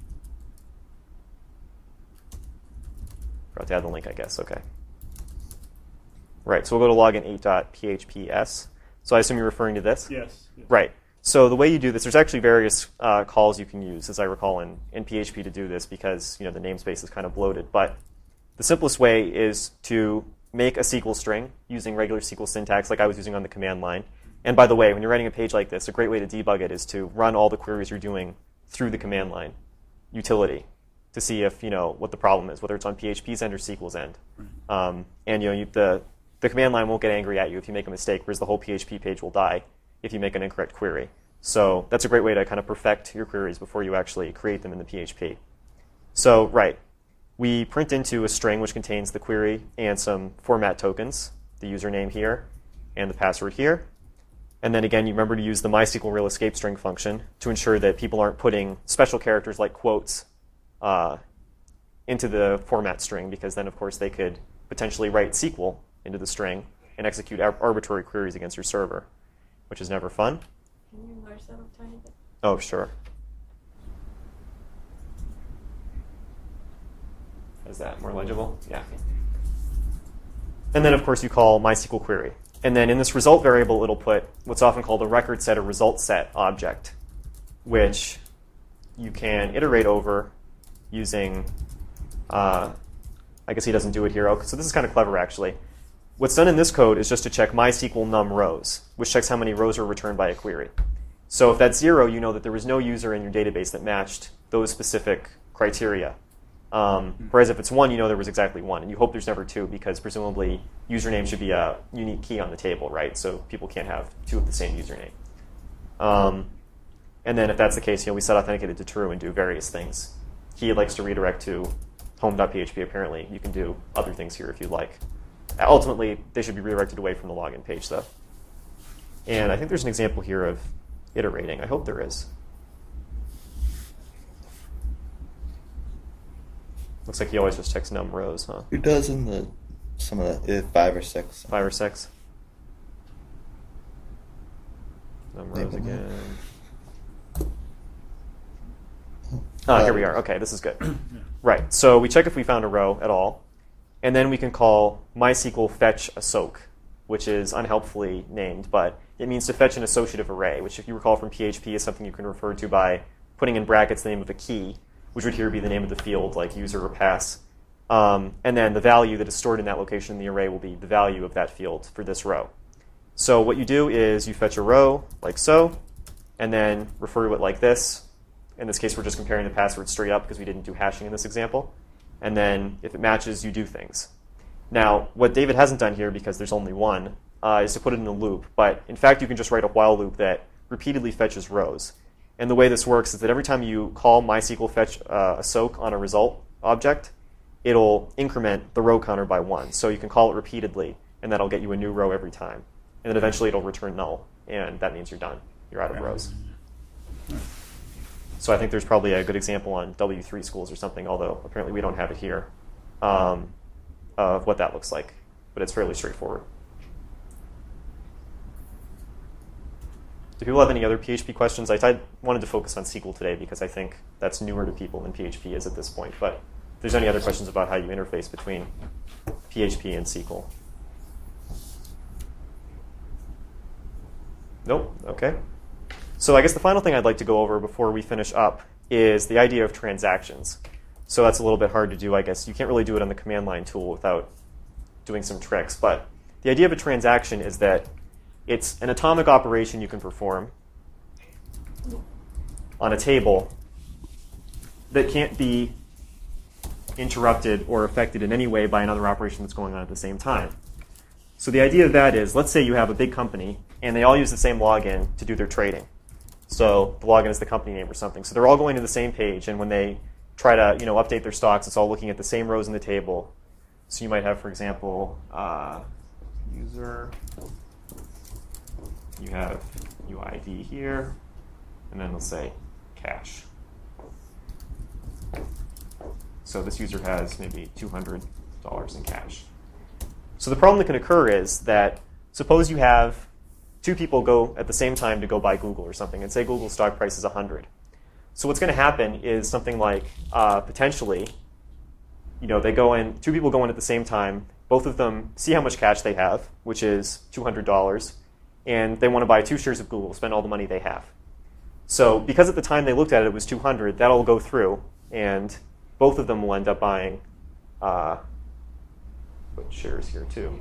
Forgot to add the link, I guess. Okay. Right. So we'll go to login eight dot P H P S. So I assume you're referring to this? Yes. yes. Right. So the way you do this, there's actually various uh, calls you can use, as I recall, in, in P H P to do this because you know the namespace is kind of bloated. But the simplest way is to make a S Q L string using regular S Q L syntax like I was using on the command line. And by the way, when you're writing a page like this, a great way to debug it is to run all the queries you're doing through the command line utility to see if you know what the problem is, whether it's on P H P's end or S Q L's end. Um, and you know you, the the command line won't get angry at you if you make a mistake, whereas the whole P H P page will die if you make an incorrect query. So that's a great way to kind of perfect your queries before you actually create them in the P H P. So right, we print into a string which contains the query and some format tokens, the username here and the password here. And then again, you remember to use the MySQL real escape string function to ensure that people aren't putting special characters like quotes uh, into the format string, because then, of course, they could potentially write S Q L into the string and execute ar- arbitrary queries against your server, which is never fun. Can you enlarge that a tiny bit? Oh, sure. Is that more legible? Yeah. And then, of course, you call MySQL query. And then in this result variable, it'll put what's often called a record set or result set object, which you can iterate over using, uh, I guess he doesn't do it here. Okay, so this is kind of clever, actually. What's done in this code is just to check MySQL num rows, which checks how many rows are returned by a query. So if that's zero, you know that there was no user in your database that matched those specific criteria. Um, whereas if it's one, you know there was exactly one. And you hope there's never two, because presumably username should be a unique key on the table, right? So people can't have two of the same username. Um, and then if that's the case, you know, we set authenticated to true and do various things. He likes to redirect to home dot P H P, apparently. You can do other things here if you'd like. Ultimately, they should be redirected away from the login page, though. And I think there's an example here of iterating. I hope there is. Looks like he always just checks num rows, huh? Who does in the some of the uh, five or six? Five or six. Num rows Maybe again. not. Ah, Uh, here we are. Okay, this is good. Right. So we check if we found a row at all, and then we can call MySQL fetch a soak, which is unhelpfully named, but it means to fetch an associative array, which, if you recall from P H P, is something you can refer to by putting in brackets the name of a key, which would here be the name of the field, like user or pass. Um, and then the value that is stored in that location in the array will be the value of that field for this row. So what you do is you fetch a row, like so, and then refer to it like this. In this case, we're just comparing the password straight up because we didn't do hashing in this example. And then if it matches, you do things. Now, what David hasn't done here, because there's only one, uh, is to put it in a loop. But in fact, you can just write a while loop that repeatedly fetches rows. And the way this works is that every time you call MySQL fetch uh, a soak on a result object, it'll increment the row counter by one. So you can call it repeatedly, and that'll get you a new row every time. And then eventually it'll return null, and that means you're done. You're out of rows. So I think there's probably a good example on W three schools or something, although apparently we don't have it here. Um, of what that looks like, but it's fairly straightforward. Do people have any other P H P questions? I t- wanted to focus on S Q L today because I think that's newer to people than P H P is at this point. But if there's any other questions about how you interface between P H P and S Q L. Nope, okay. So I guess the final thing I'd like to go over before we finish up is the idea of transactions. So that's a little bit hard to do, I guess. You can't really do it on the command line tool without doing some tricks. But the idea of a transaction is that it's an atomic operation you can perform on a table that can't be interrupted or affected in any way by another operation that's going on at the same time. So the idea of that is, let's say you have a big company, and they all use the same login to do their trading. So the login is the company name or something. So they're all going to the same page, and when they try to you know, update their stocks, it's all looking at the same rows in the table. So you might have, for example, uh, user, you have U I D here, and then let's say cash. So this user has maybe two hundred dollars in cash. So the problem that can occur is that suppose you have two people go at the same time to go buy Google or something, and say Google's stock price is one hundred. So what's going to happen is something like uh, potentially, you know, they go in, two people go in at the same time, both of them see how much cash they have, which is two hundred dollars, and they want to buy two shares of Google, spend all the money they have. So because at the time they looked at it, it was two hundred, that'll go through, and both of them will end up buying, uh, put shares here too.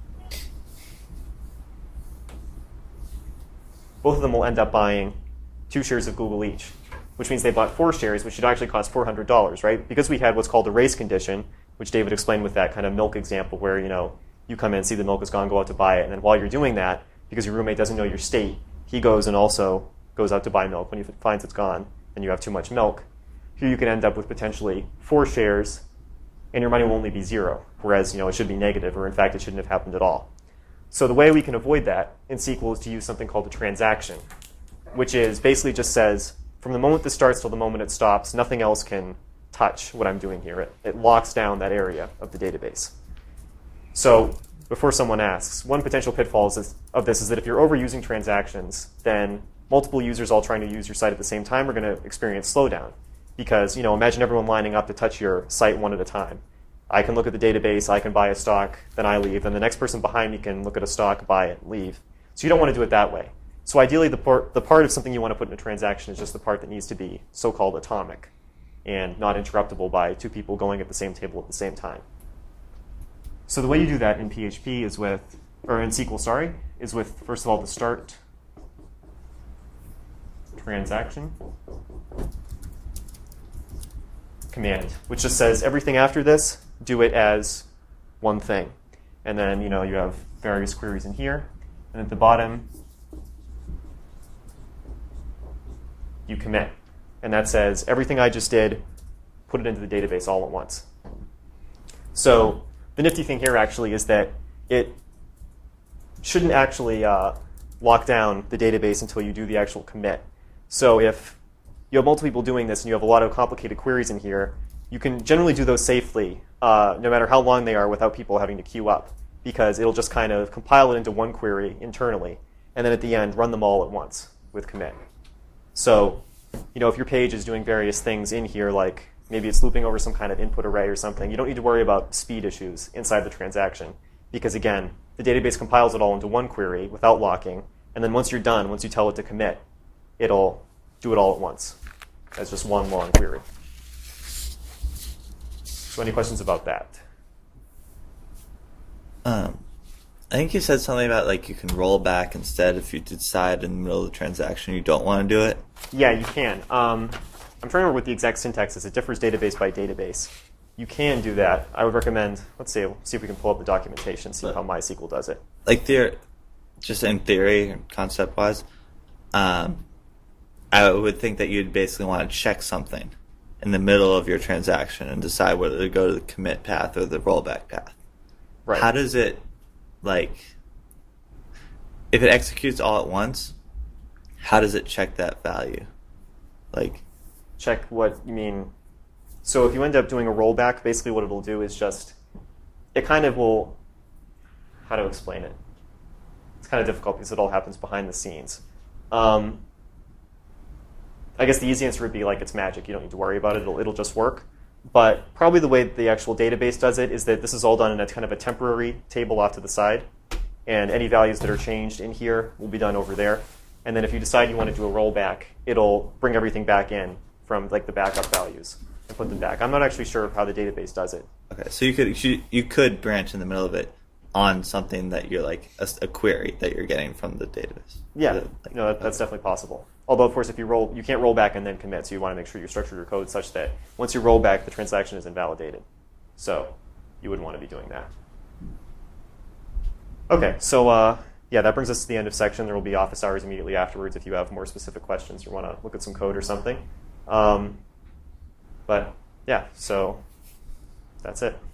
Both of them will end up buying two shares of Google each, which means they bought four shares, which should actually cost four hundred dollars, right? Because we had what's called a race condition, which David explained with that kind of milk example where, you know, you come in, see the milk is gone, go out to buy it, and then while you're doing that, because your roommate doesn't know your state, he goes and also goes out to buy milk when he finds it's gone and you have too much milk. Here you can end up with potentially four shares, and your money will only be zero, whereas, you know, it should be negative, or in fact, it shouldn't have happened at all. So the way we can avoid that in S Q L is to use something called a transaction, which is basically just says, from the moment this starts till the moment it stops, nothing else can touch what I'm doing here. It, it locks down that area of the database. So before someone asks, one potential pitfall is, of this is that if you're overusing transactions, then multiple users all trying to use your site at the same time are going to experience slowdown. Because, you know, imagine everyone lining up to touch your site one at a time. I can look at the database, I can buy a stock, then I leave, and the next person behind me can look at a stock, buy it, leave. So you don't want to do it that way. So ideally, the part, the part of something you want to put in a transaction is just the part that needs to be so-called atomic and not interruptible by two people going at the same table at the same time. So the way you do that in P H P is with, or in S Q L, sorry, is with, first of all, the start transaction command, which just says everything after this, do it as one thing. And then, you know, you have various queries in here. And at the bottom, you commit. And that says everything I just did, put it into the database all at once. So the nifty thing here actually is that it shouldn't actually uh, lock down the database until you do the actual commit. So if you have multiple people doing this and you have a lot of complicated queries in here, you can generally do those safely, uh, no matter how long they are, without people having to queue up, because it'll just kind of compile it into one query internally, and then at the end, run them all at once with commit. So, you know, if your page is doing various things in here, like maybe it's looping over some kind of input array or something, you don't need to worry about speed issues inside the transaction, because again, the database compiles it all into one query without locking, and then once you're done, once you tell it to commit, it'll do it all at once as just one long query. So any questions about that? Um, I think you said something about like you can roll back instead if you decide in the middle of the transaction you don't want to do it. Yeah, you can. Um, I'm trying to remember what the exact syntax is. It differs database by database. You can do that. I would recommend, let's see, see if we can pull up the documentation, see but, how MySQL does it. Like there, just in theory, concept-wise, um, I would think that you'd basically want to check something in the middle of your transaction and decide whether to go to the commit path or the rollback path. Right. How does it, like, if it executes all at once, how does it check that value? Like, check what you mean. So if you end up doing a rollback, basically what it'll do is just it kind of will, how to explain it? It's kind of difficult because it all happens behind the scenes. Um, I guess the easy answer would be like it's magic. You don't need to worry about it. It'll, it'll just work. But probably the way the actual database does it is that this is all done in a kind of a temporary table off to the side. And any values that are changed in here will be done over there. And then if you decide you want to do a rollback, it'll bring everything back in from like the backup values and put them back. I'm not actually sure how the database does it. Okay, so you could you, you could branch in the middle of it on something that you're like a, a query that you're getting from the database. Yeah, So, like, no, that, that's definitely possible. Although, of course, if you roll, you can't roll back and then commit. So you want to make sure you structure your code such that once you roll back, the transaction is invalidated. So you wouldn't want to be doing that. Okay, so uh, yeah, that brings us to the end of section. There will be office hours immediately afterwards if you have more specific questions or want to look at some code or something. Um, but yeah, so that's it.